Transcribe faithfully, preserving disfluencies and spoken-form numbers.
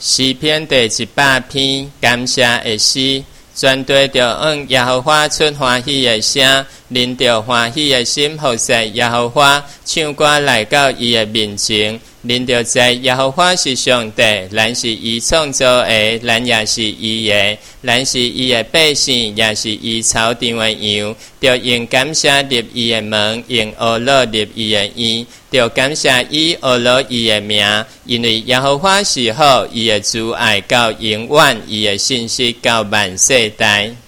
诗篇第一百篇，感谢的诗，全对着按耶和华出欢喜的声，领着欢喜的心服侍耶和华，唱歌来到伊的面前。领着在耶和华是上帝，咱是伊创造的，咱也是伊的，咱是伊的百姓，也是伊草场的羊。着用感谢入伊的门，用俄罗入伊的院，着感谢伊俄罗伊的名，因为耶和华是好，伊的慈爱到永远，伊的信息到万世代。